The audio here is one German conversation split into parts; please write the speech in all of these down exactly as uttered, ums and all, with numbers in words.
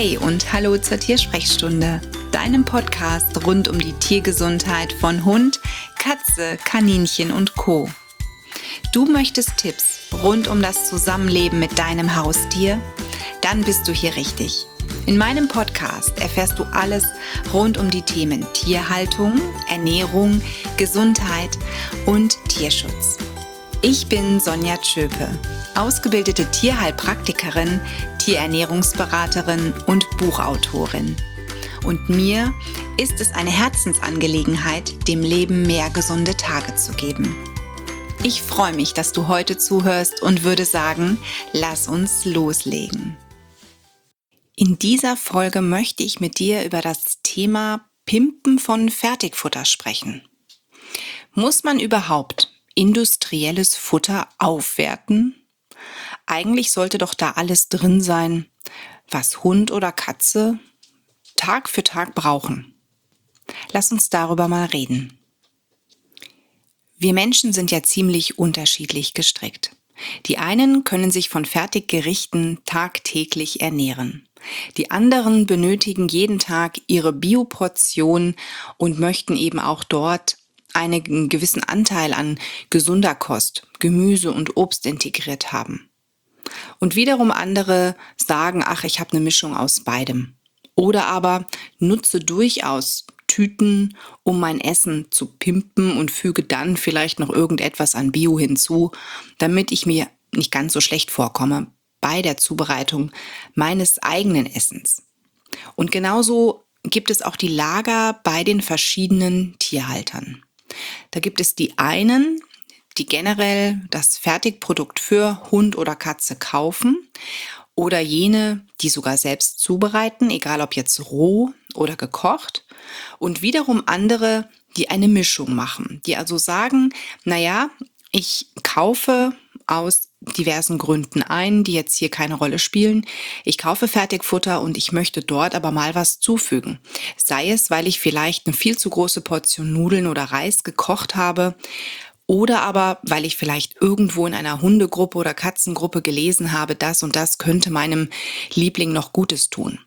Hi und hallo zur Tiersprechstunde, deinem Podcast rund um die Tiergesundheit von Hund, Katze, Kaninchen und Co. Du möchtest Tipps rund um das Zusammenleben mit deinem Haustier? Dann bist du hier richtig. In meinem Podcast erfährst du alles rund um die Themen Tierhaltung, Ernährung, Gesundheit und Tierschutz. Ich bin Sonja Tschöpe, ausgebildete Tierheilpraktikerin, Tierernährungsberaterin und Buchautorin. Und mir ist es eine Herzensangelegenheit, dem Leben mehr gesunde Tage zu geben. Ich freue mich, dass du heute zuhörst und würde sagen, lass uns loslegen. In dieser Folge möchte ich mit dir über das Thema Pimpen von Fertigfutter sprechen. Muss man überhaupt industrielles Futter aufwerten? Eigentlich sollte doch da alles drin sein, was Hund oder Katze Tag für Tag brauchen. Lass uns darüber mal reden. Wir Menschen sind ja ziemlich unterschiedlich gestrickt. Die einen können sich von Fertiggerichten tagtäglich ernähren. Die anderen benötigen jeden Tag ihre Bioportion und möchten eben auch dort einen gewissen Anteil an gesunder Kost, Gemüse und Obst integriert haben. Und wiederum andere sagen, ach, ich habe eine Mischung aus beidem. Oder aber nutze durchaus Tüten, um mein Essen zu pimpen und füge dann vielleicht noch irgendetwas an Bio hinzu, damit ich mir nicht ganz so schlecht vorkomme bei der Zubereitung meines eigenen Essens. Und genauso gibt es auch die Lager bei den verschiedenen Tierhaltern. Da gibt es die einen, die generell das Fertigprodukt für Hund oder Katze kaufen oder jene, die sogar selbst zubereiten, egal ob jetzt roh oder gekocht, und wiederum andere, die eine Mischung machen, die also sagen, naja, ich kaufe aus diversen Gründen ein, die jetzt hier keine Rolle spielen. Ich kaufe Fertigfutter und ich möchte dort aber mal was zufügen. Sei es, weil ich vielleicht eine viel zu große Portion Nudeln oder Reis gekocht habe oder aber, weil ich vielleicht irgendwo in einer Hundegruppe oder Katzengruppe gelesen habe, das und das könnte meinem Liebling noch Gutes tun.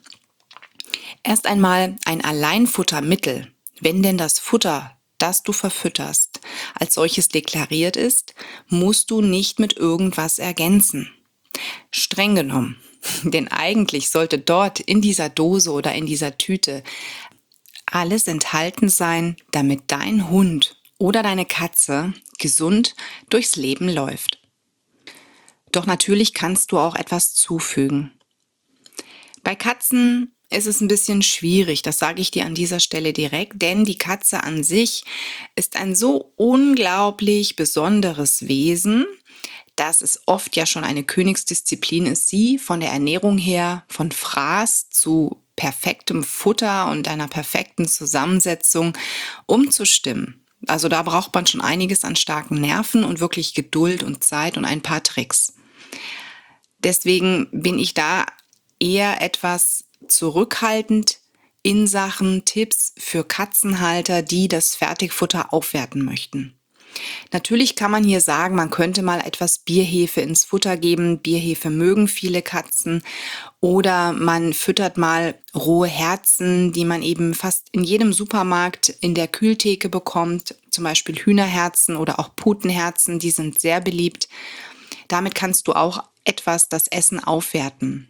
Erst einmal ein Alleinfuttermittel, wenn denn das Futter, das du verfütterst, als solches deklariert ist, musst du nicht mit irgendwas ergänzen. Streng genommen, denn eigentlich sollte dort in dieser Dose oder in dieser Tüte alles enthalten sein, damit dein Hund oder deine Katze gesund durchs Leben läuft. Doch natürlich kannst du auch etwas zufügen. Bei Katzen ist es ein bisschen schwierig, das sage ich dir an dieser Stelle direkt, denn die Katze an sich ist ein so unglaublich besonderes Wesen, dass es oft ja schon eine Königsdisziplin ist, sie von der Ernährung her, von Fraß zu perfektem Futter und einer perfekten Zusammensetzung umzustimmen. Also da braucht man schon einiges an starken Nerven und wirklich Geduld und Zeit und ein paar Tricks. Deswegen bin ich da eher etwas zurückhaltend in Sachen Tipps für Katzenhalter, die das Fertigfutter aufwerten möchten. Natürlich kann man hier sagen, man könnte mal etwas Bierhefe ins Futter geben. Bierhefe mögen viele Katzen. Oder man füttert mal rohe Herzen, die man eben fast in jedem Supermarkt in der Kühltheke bekommt. Zum Beispiel Hühnerherzen oder auch Putenherzen, die sind sehr beliebt. Damit kannst du auch etwas das Essen aufwerten.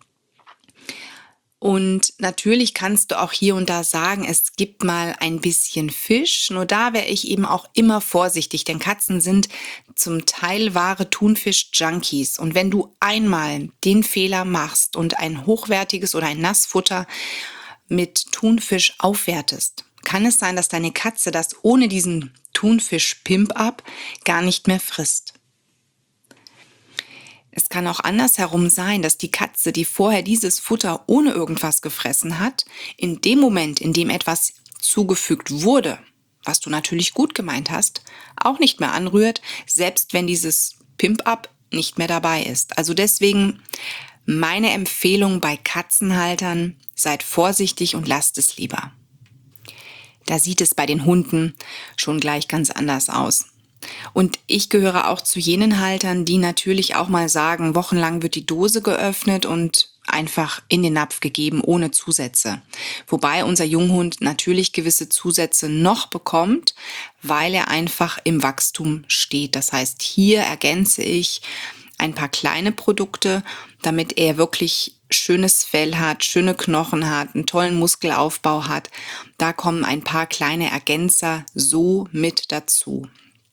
Und natürlich kannst du auch hier und da sagen, es gibt mal ein bisschen Fisch. Nur da wäre ich eben auch immer vorsichtig, denn Katzen sind zum Teil wahre Thunfisch-Junkies. Und wenn du einmal den Fehler machst und ein hochwertiges oder ein Nassfutter mit Thunfisch aufwertest, kann es sein, dass deine Katze das ohne diesen Thunfisch-Pimp-Up gar nicht mehr frisst. Es kann auch andersherum sein, dass die Katze, die vorher dieses Futter ohne irgendwas gefressen hat, in dem Moment, in dem etwas zugefügt wurde, was du natürlich gut gemeint hast, auch nicht mehr anrührt, selbst wenn dieses Pimp-Up nicht mehr dabei ist. Also deswegen meine Empfehlung bei Katzenhaltern, seid vorsichtig und lasst es lieber. Da sieht es bei den Hunden schon gleich ganz anders aus. Und ich gehöre auch zu jenen Haltern, die natürlich auch mal sagen, wochenlang wird die Dose geöffnet und einfach in den Napf gegeben, ohne Zusätze. Wobei unser Junghund natürlich gewisse Zusätze noch bekommt, weil er einfach im Wachstum steht. Das heißt, hier ergänze ich ein paar kleine Produkte, damit er wirklich schönes Fell hat, schöne Knochen hat, einen tollen Muskelaufbau hat. Da kommen ein paar kleine Ergänzer so mit dazu.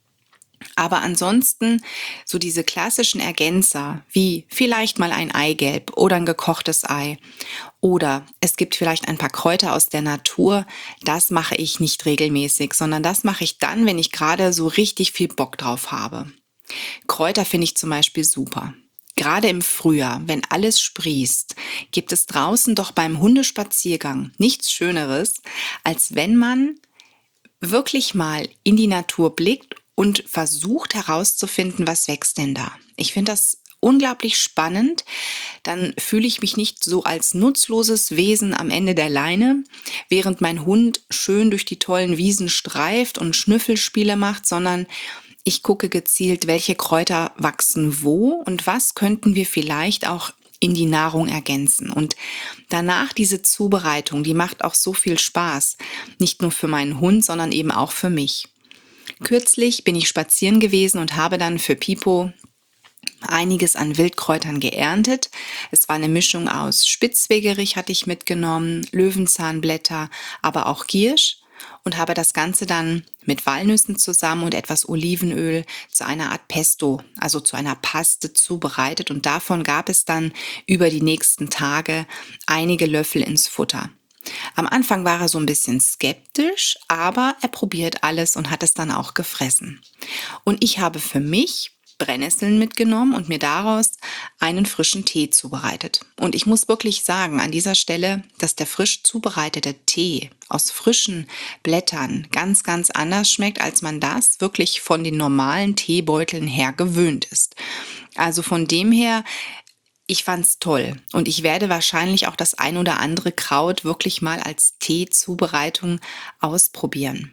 Aber ansonsten so diese klassischen Ergänzer wie vielleicht mal ein Eigelb oder ein gekochtes Ei oder es gibt vielleicht ein paar Kräuter aus der Natur, das mache ich nicht regelmäßig, sondern das mache ich dann, wenn ich gerade so richtig viel Bock drauf habe. Kräuter finde ich zum Beispiel super. Gerade im Frühjahr, wenn alles sprießt, gibt es draußen doch beim Hundespaziergang nichts Schöneres, als wenn man wirklich mal in die Natur blickt und versucht herauszufinden, was wächst denn da. Ich finde das unglaublich spannend. Dann fühle ich mich nicht so als nutzloses Wesen am Ende der Leine, während mein Hund schön durch die tollen Wiesen streift und Schnüffelspiele macht, sondern ich gucke gezielt, welche Kräuter wachsen wo und was könnten wir vielleicht auch in die Nahrung ergänzen. Und danach diese Zubereitung, die macht auch so viel Spaß. Nicht nur für meinen Hund, sondern eben auch für mich. Kürzlich bin ich spazieren gewesen und habe dann für Pipo einiges an Wildkräutern geerntet. Es war eine Mischung aus Spitzwegerich hatte ich mitgenommen, Löwenzahnblätter, aber auch Giersch und habe das Ganze dann mit Walnüssen zusammen und etwas Olivenöl zu einer Art Pesto, also zu einer Paste zubereitet und davon gab es dann über die nächsten Tage einige Löffel ins Futter. Am Anfang war er so ein bisschen skeptisch, aber er probiert alles und hat es dann auch gefressen. Und ich habe für mich Brennnesseln mitgenommen und mir daraus einen frischen Tee zubereitet. Und ich muss wirklich sagen an dieser Stelle, dass der frisch zubereitete Tee aus frischen Blättern ganz, ganz anders schmeckt, als man das wirklich von den normalen Teebeuteln her gewöhnt ist. Also von dem her, ich fand's toll und ich werde wahrscheinlich auch das ein oder andere Kraut wirklich mal als Teezubereitung ausprobieren.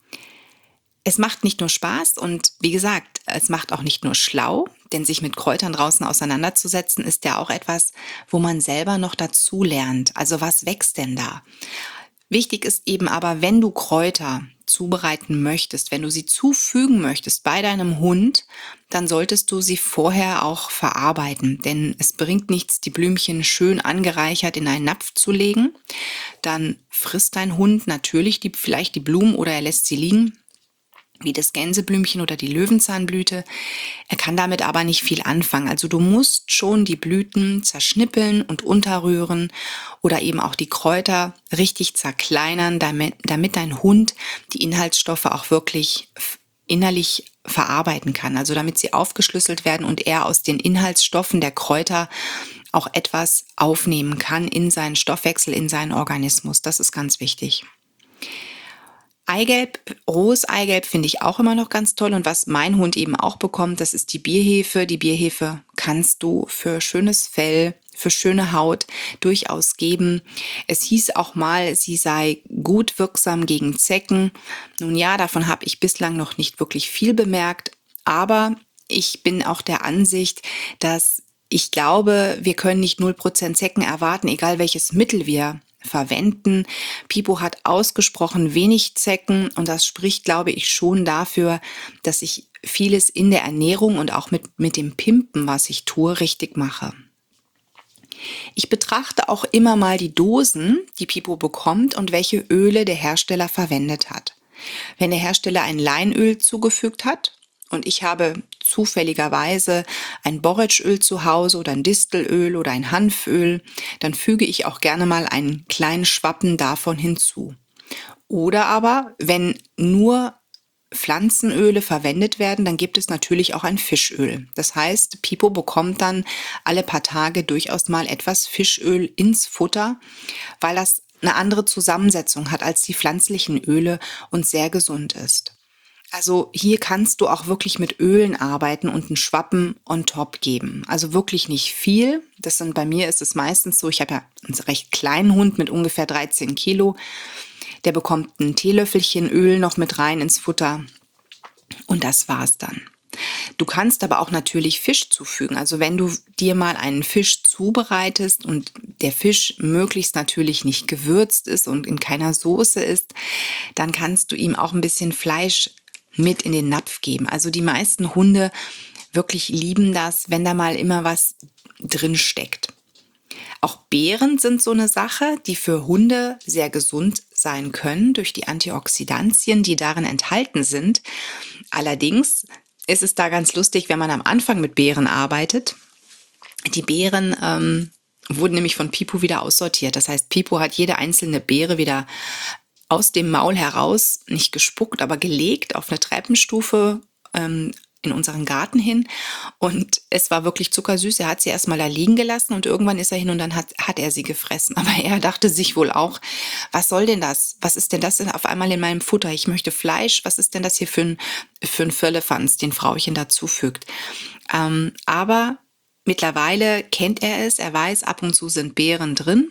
Es macht nicht nur Spaß und wie gesagt, es macht auch nicht nur schlau, denn sich mit Kräutern draußen auseinanderzusetzen ist ja auch etwas, wo man selber noch dazu lernt. Also was wächst denn da? Wichtig ist eben aber, wenn du Kräuter zubereiten möchtest, wenn du sie zufügen möchtest bei deinem Hund, dann solltest du sie vorher auch verarbeiten, denn es bringt nichts, die Blümchen schön angereichert in einen Napf zu legen. Dann frisst dein Hund natürlich die, vielleicht die Blumen oder er lässt sie liegen, wie das Gänseblümchen oder die Löwenzahnblüte. Er kann damit aber nicht viel anfangen. Also du musst schon die Blüten zerschnippeln und unterrühren oder eben auch die Kräuter richtig zerkleinern, damit, damit dein Hund die Inhaltsstoffe auch wirklich innerlich verarbeiten kann. Also damit sie aufgeschlüsselt werden und er aus den Inhaltsstoffen der Kräuter auch etwas aufnehmen kann in seinen Stoffwechsel, in seinen Organismus. Das ist ganz wichtig. Eigelb, rohes Eigelb finde ich auch immer noch ganz toll und was mein Hund eben auch bekommt, das ist die Bierhefe. Die Bierhefe kannst du für schönes Fell, für schöne Haut durchaus geben. Es hieß auch mal, sie sei gut wirksam gegen Zecken. Nun ja, davon habe ich bislang noch nicht wirklich viel bemerkt, aber ich bin auch der Ansicht, dass ich glaube, wir können nicht null Prozent Zecken erwarten, egal welches Mittel wir verwenden. Pipo hat ausgesprochen wenig Zecken und das spricht, glaube ich, schon dafür, dass ich vieles in der Ernährung und auch mit, mit dem Pimpen, was ich tue, richtig mache. Ich betrachte auch immer mal die Dosen, die Pipo bekommt und welche Öle der Hersteller verwendet hat. Wenn der Hersteller ein Leinöl zugefügt hat und ich habe zufälligerweise ein Borretschöl zu Hause oder ein Distelöl oder ein Hanföl, dann füge ich auch gerne mal einen kleinen Schwappen davon hinzu. Oder aber, wenn nur Pflanzenöle verwendet werden, dann gibt es natürlich auch ein Fischöl. Das heißt, Pipo bekommt dann alle paar Tage durchaus mal etwas Fischöl ins Futter, weil das eine andere Zusammensetzung hat als die pflanzlichen Öle und sehr gesund ist. Also hier kannst du auch wirklich mit Ölen arbeiten und einen Schwappen on top geben. Also wirklich nicht viel. Das sind, bei mir ist es meistens so, ich habe ja einen recht kleinen Hund mit ungefähr dreizehn Kilo. Der bekommt ein Teelöffelchen Öl noch mit rein ins Futter. Und das war's dann. Du kannst aber auch natürlich Fisch zufügen. Also wenn du dir mal einen Fisch zubereitest und der Fisch möglichst natürlich nicht gewürzt ist und in keiner Soße ist, dann kannst du ihm auch ein bisschen Fleisch mit in den Napf geben. Also die meisten Hunde wirklich lieben das, wenn da mal immer was drin steckt. Auch Beeren sind so eine Sache, die für Hunde sehr gesund sein können durch die Antioxidantien, die darin enthalten sind. Allerdings ist es da ganz lustig, wenn man am Anfang mit Beeren arbeitet. Die Beeren ähm, wurden nämlich von Pipo wieder aussortiert. Das heißt, Pipo hat jede einzelne Beere wieder aus dem Maul heraus, nicht gespuckt, aber gelegt auf eine Treppenstufe ähm, in unseren Garten hin. Und es war wirklich zuckersüß. Er hat sie erstmal da liegen gelassen und irgendwann ist er hin und dann hat, hat er sie gefressen. Aber er dachte sich wohl auch, was soll denn das? Was ist denn das denn auf einmal in meinem Futter? Ich möchte Fleisch. Was ist denn das hier für ein, für ein Firlefanz, den Frauchen dazufügt? Ähm, aber mittlerweile kennt er es. Er weiß, ab und zu sind Beeren drin.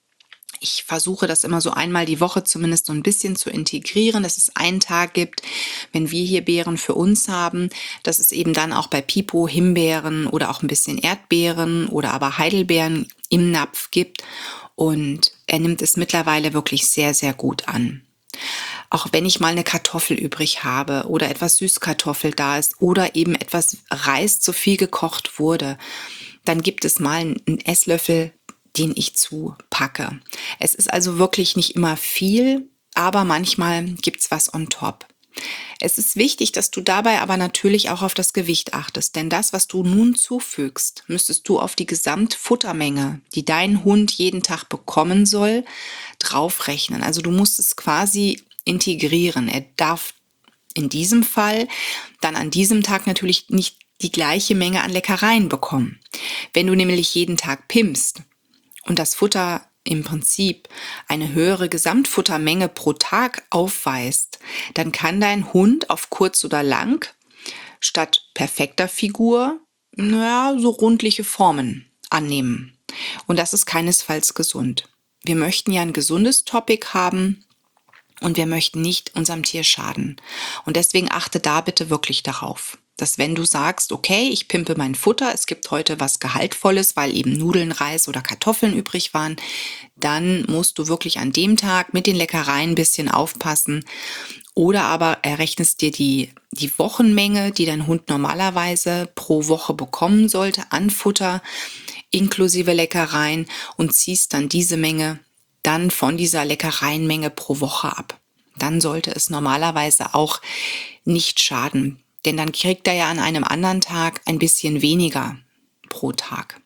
Ich versuche das immer so einmal die Woche zumindest so ein bisschen zu integrieren, dass es einen Tag gibt, wenn wir hier Beeren für uns haben, dass es eben dann auch bei Pipo Himbeeren oder auch ein bisschen Erdbeeren oder aber Heidelbeeren im Napf gibt. Und er nimmt es mittlerweile wirklich sehr, sehr gut an. Auch wenn ich mal eine Kartoffel übrig habe oder etwas Süßkartoffel da ist oder eben etwas Reis zu viel gekocht wurde, dann gibt es mal einen Esslöffel, den ich zupacke. Es ist also wirklich nicht immer viel, aber manchmal gibt's was on top. Es ist wichtig, dass du dabei aber natürlich auch auf das Gewicht achtest, denn das, was du nun zufügst, müsstest du auf die Gesamtfuttermenge, die dein Hund jeden Tag bekommen soll, draufrechnen. Also du musst es quasi integrieren. Er darf in diesem Fall dann an diesem Tag natürlich nicht die gleiche Menge an Leckereien bekommen. Wenn du nämlich jeden Tag pimpst, und das Futter im Prinzip eine höhere Gesamtfuttermenge pro Tag aufweist, dann kann dein Hund auf kurz oder lang statt perfekter Figur, naja, so rundliche Formen annehmen. Und das ist keinesfalls gesund. Wir möchten ja ein gesundes Topic haben und wir möchten nicht unserem Tier schaden. Und deswegen achte da bitte wirklich darauf, dass wenn du sagst, okay, ich pimpe mein Futter, es gibt heute was Gehaltvolles, weil eben Nudeln, Reis oder Kartoffeln übrig waren, dann musst du wirklich an dem Tag mit den Leckereien ein bisschen aufpassen. Oder aber errechnest dir die, die Wochenmenge, die dein Hund normalerweise pro Woche bekommen sollte an Futter, inklusive Leckereien, und ziehst dann diese Menge dann von dieser Leckereienmenge pro Woche ab. Dann sollte es normalerweise auch nicht schaden. Denn dann kriegt er ja an einem anderen Tag ein bisschen weniger pro Tag.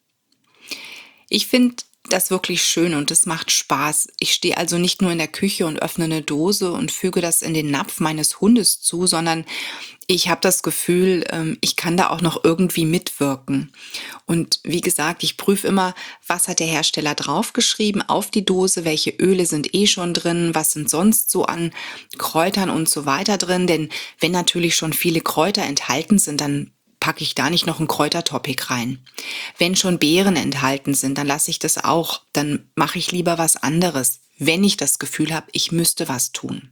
Ich finde das wirklich schön und es macht Spaß. Ich stehe also nicht nur in der Küche und öffne eine Dose und füge das in den Napf meines Hundes zu, sondern ich habe das Gefühl, ich kann da auch noch irgendwie mitwirken. Und wie gesagt, ich prüfe immer, was hat der Hersteller draufgeschrieben auf die Dose, welche Öle sind eh schon drin, was sind sonst so an Kräutern und so weiter drin. Denn wenn natürlich schon viele Kräuter enthalten sind, dann packe ich da nicht noch ein Kräutertopic rein. Wenn schon Beeren enthalten sind, dann lasse ich das auch. Dann mache ich lieber was anderes, wenn ich das Gefühl habe, ich müsste was tun.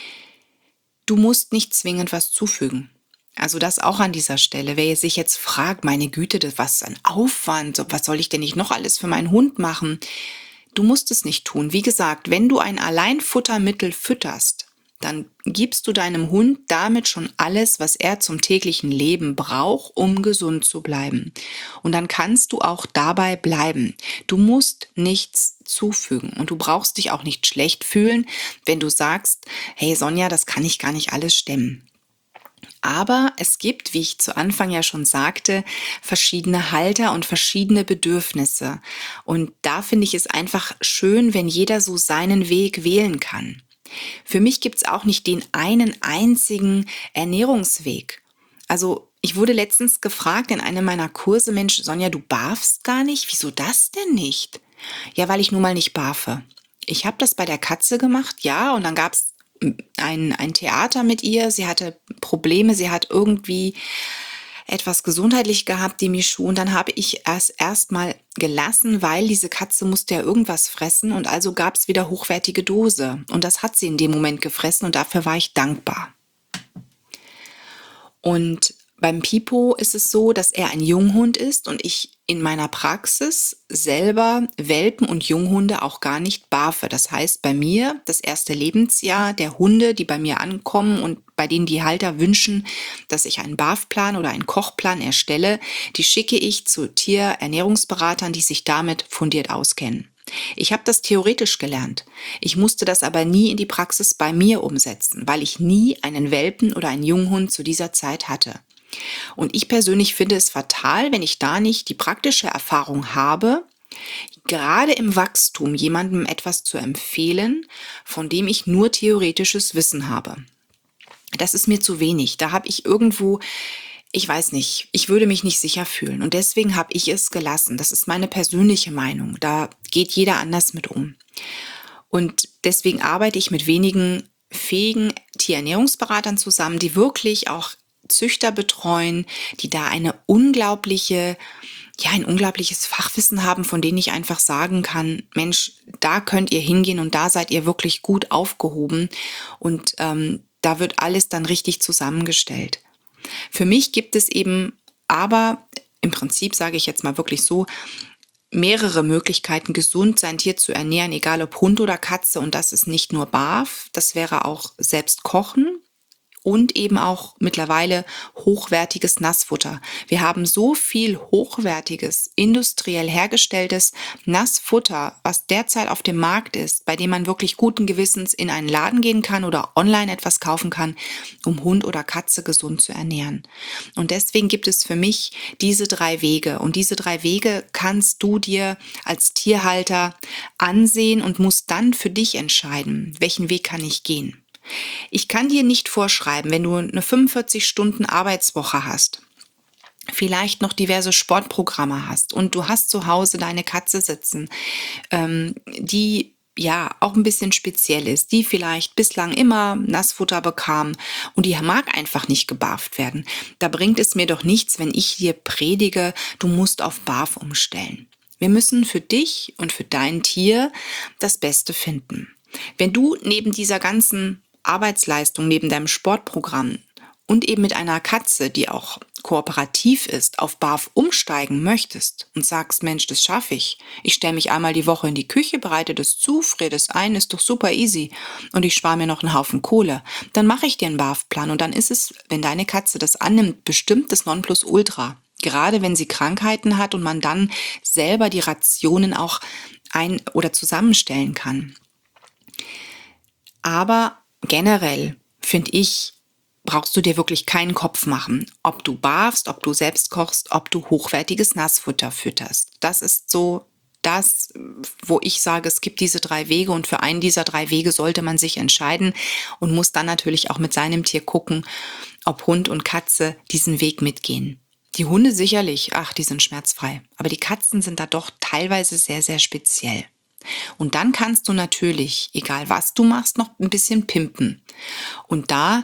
Du musst nicht zwingend was zufügen. Also das auch an dieser Stelle. Wer sich jetzt fragt, meine Güte, das was ein Aufwand, was soll ich denn nicht noch alles für meinen Hund machen? Du musst es nicht tun. Wie gesagt, wenn du ein Alleinfuttermittel fütterst, dann gibst du deinem Hund damit schon alles, was er zum täglichen Leben braucht, um gesund zu bleiben. Und dann kannst du auch dabei bleiben. Du musst nichts zufügen und du brauchst dich auch nicht schlecht fühlen, wenn du sagst, hey Sonja, das kann ich gar nicht alles stemmen. Aber es gibt, wie ich zu Anfang ja schon sagte, verschiedene Halter und verschiedene Bedürfnisse. Und da finde ich es einfach schön, wenn jeder so seinen Weg wählen kann. Für mich gibt es auch nicht den einen einzigen Ernährungsweg. Also ich wurde letztens gefragt in einem meiner Kurse, Mensch, Sonja, du barfst gar nicht? Wieso das denn nicht? Ja, weil ich nun mal nicht barfe. Ich habe das bei der Katze gemacht, ja, und dann gab es ein, ein Theater mit ihr. Sie hatte Probleme, sie hat irgendwie etwas gesundheitlich gehabt, die Michu, und dann habe ich es erstmal gelassen, weil diese Katze musste ja irgendwas fressen und also gab es wieder hochwertige Dose und das hat sie in dem Moment gefressen und dafür war ich dankbar. Und Beim Pipo ist es so, dass er ein Junghund ist und ich in meiner Praxis selber Welpen und Junghunde auch gar nicht barfe. Das heißt, bei mir das erste Lebensjahr der Hunde, die bei mir ankommen und bei denen die Halter wünschen, dass ich einen Barfplan oder einen Kochplan erstelle, die schicke ich zu Tierernährungsberatern, die sich damit fundiert auskennen. Ich habe das theoretisch gelernt. Ich musste das aber nie in die Praxis bei mir umsetzen, weil ich nie einen Welpen oder einen Junghund zu dieser Zeit hatte. Und ich persönlich finde es fatal, wenn ich da nicht die praktische Erfahrung habe, gerade im Wachstum jemandem etwas zu empfehlen, von dem ich nur theoretisches Wissen habe. Das ist mir zu wenig. Da habe ich irgendwo, ich weiß nicht, ich würde mich nicht sicher fühlen. Und deswegen habe ich es gelassen. Das ist meine persönliche Meinung. Da geht jeder anders mit um. Und deswegen arbeite ich mit wenigen fähigen Tierernährungsberatern zusammen, die wirklich auch Züchter betreuen, die da eine unglaubliche, ja, ein unglaubliches Fachwissen haben, von denen ich einfach sagen kann, Mensch, da könnt ihr hingehen und da seid ihr wirklich gut aufgehoben und ähm, da wird alles dann richtig zusammengestellt. Für mich gibt es eben aber, im Prinzip sage ich jetzt mal wirklich so, mehrere Möglichkeiten, gesund sein Tier zu ernähren, egal ob Hund oder Katze, und das ist nicht nur Barf, das wäre auch selbst kochen. Und eben auch mittlerweile hochwertiges Nassfutter. Wir haben so viel hochwertiges, industriell hergestelltes Nassfutter, was derzeit auf dem Markt ist, bei dem man wirklich guten Gewissens in einen Laden gehen kann oder online etwas kaufen kann, um Hund oder Katze gesund zu ernähren. Und deswegen gibt es für mich diese drei Wege. Und diese drei Wege kannst du dir als Tierhalter ansehen und musst dann für dich entscheiden, welchen Weg kann ich gehen. Ich kann dir nicht vorschreiben, wenn du eine fünfundvierzig Stunden Arbeitswoche hast, vielleicht noch diverse Sportprogramme hast und du hast zu Hause deine Katze sitzen, ähm, die ja auch ein bisschen speziell ist, die vielleicht bislang immer Nassfutter bekam und die mag einfach nicht gebarft werden. Da bringt es mir doch nichts, wenn ich dir predige, du musst auf Barf umstellen. Wir müssen für dich und für dein Tier das Beste finden. Wenn du neben dieser ganzen Arbeitsleistung, neben deinem Sportprogramm und eben mit einer Katze, die auch kooperativ ist, auf Barf umsteigen möchtest und sagst, Mensch, das schaffe ich. Ich stelle mich einmal die Woche in die Küche, bereite das zu, friere das ein, ist doch super easy und ich spare mir noch einen Haufen Kohle. Dann mache ich dir einen Barfplan und dann ist es, wenn deine Katze das annimmt, bestimmt das Nonplusultra. Gerade wenn sie Krankheiten hat und man dann selber die Rationen auch ein- oder zusammenstellen kann. Aber generell, finde ich, brauchst du dir wirklich keinen Kopf machen, ob du barfst, ob du selbst kochst, ob du hochwertiges Nassfutter fütterst. Das ist so das, wo ich sage, es gibt diese drei Wege und für einen dieser drei Wege sollte man sich entscheiden und muss dann natürlich auch mit seinem Tier gucken, ob Hund und Katze diesen Weg mitgehen. Die Hunde sicherlich, ach, die sind schmerzfrei, aber die Katzen sind da doch teilweise sehr, sehr speziell. Und dann kannst du natürlich, egal was du machst, noch ein bisschen pimpen. Und da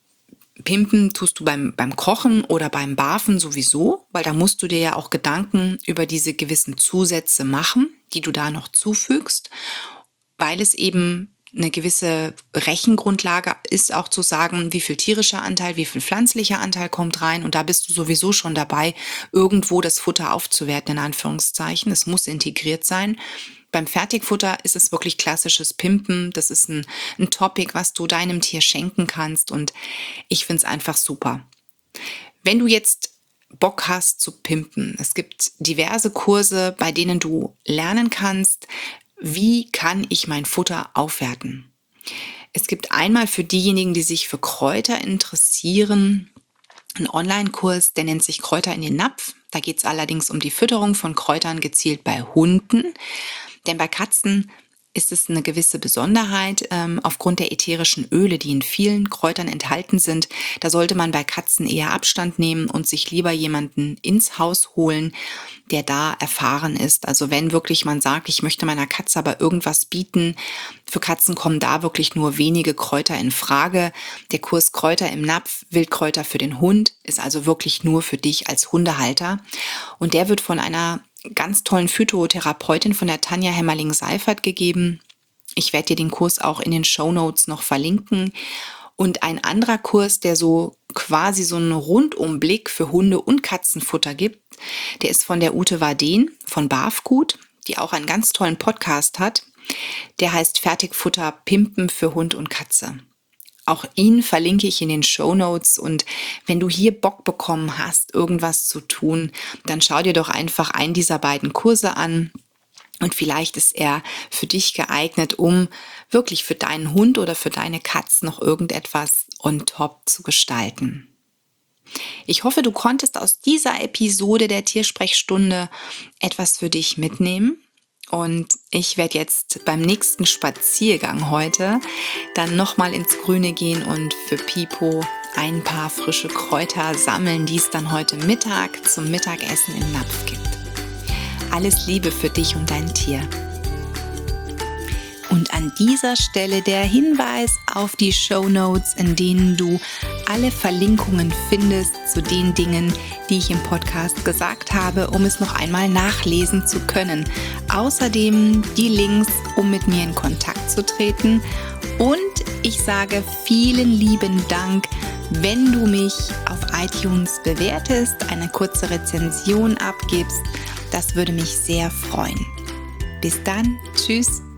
pimpen tust du beim, beim Kochen oder beim Barfen sowieso, weil da musst du dir ja auch Gedanken über diese gewissen Zusätze machen, die du da noch zufügst, weil es eben eine gewisse Rechengrundlage ist, auch zu sagen, wie viel tierischer Anteil, wie viel pflanzlicher Anteil kommt rein. Und da bist du sowieso schon dabei, irgendwo das Futter aufzuwerten, in Anführungszeichen. Es muss integriert sein. Beim Fertigfutter ist es wirklich klassisches Pimpen. Das ist ein, ein Topic, was du deinem Tier schenken kannst. Und ich finde es einfach super. Wenn du jetzt Bock hast zu pimpen, es gibt diverse Kurse, bei denen du lernen kannst, wie kann ich mein Futter aufwerten. Es gibt einmal für diejenigen, die sich für Kräuter interessieren, einen Online-Kurs, der nennt sich Kräuter in den Napf. Da geht es allerdings um die Fütterung von Kräutern gezielt bei Hunden. Denn bei Katzen ist es eine gewisse Besonderheit ähm, aufgrund der ätherischen Öle, die in vielen Kräutern enthalten sind. Da sollte man bei Katzen eher Abstand nehmen und sich lieber jemanden ins Haus holen, der da erfahren ist. Also wenn wirklich man sagt, ich möchte meiner Katze aber irgendwas bieten, für Katzen kommen da wirklich nur wenige Kräuter in Frage. Der Kurs Kräuter im Napf, Wildkräuter für den Hund, ist also wirklich nur für dich als Hundehalter. Und der wird von einer ganz tollen Phytotherapeutin von der Tanja Hemmerling-Seifert gegeben. Ich werde dir den Kurs auch in den Shownotes noch verlinken. Und ein anderer Kurs, der so quasi so einen Rundumblick für Hunde- und Katzenfutter gibt. Der ist von der Ute Warden von Barfgut, die auch einen ganz tollen Podcast hat. Der heißt Fertigfutter Pimpen für Hund und Katze. Auch ihn verlinke ich in den Shownotes, und wenn du hier Bock bekommen hast, irgendwas zu tun, dann schau dir doch einfach einen dieser beiden Kurse an und vielleicht ist er für dich geeignet, um wirklich für deinen Hund oder für deine Katze noch irgendetwas on top zu gestalten. Ich hoffe, du konntest aus dieser Episode der Tiersprechstunde etwas für dich mitnehmen. Und ich werde jetzt beim nächsten Spaziergang heute dann nochmal ins Grüne gehen und für Pipo ein paar frische Kräuter sammeln, die es dann heute Mittag zum Mittagessen im Napf gibt. Alles Liebe für dich und dein Tier. Und an dieser Stelle der Hinweis auf die Shownotes, in denen du alle Verlinkungen findest zu den Dingen, die ich im Podcast gesagt habe, um es noch einmal nachlesen zu können. Außerdem die Links, um mit mir in Kontakt zu treten. Und ich sage vielen lieben Dank, wenn du mich auf iTunes bewertest, eine kurze Rezension abgibst. Das würde mich sehr freuen. Bis dann, tschüss.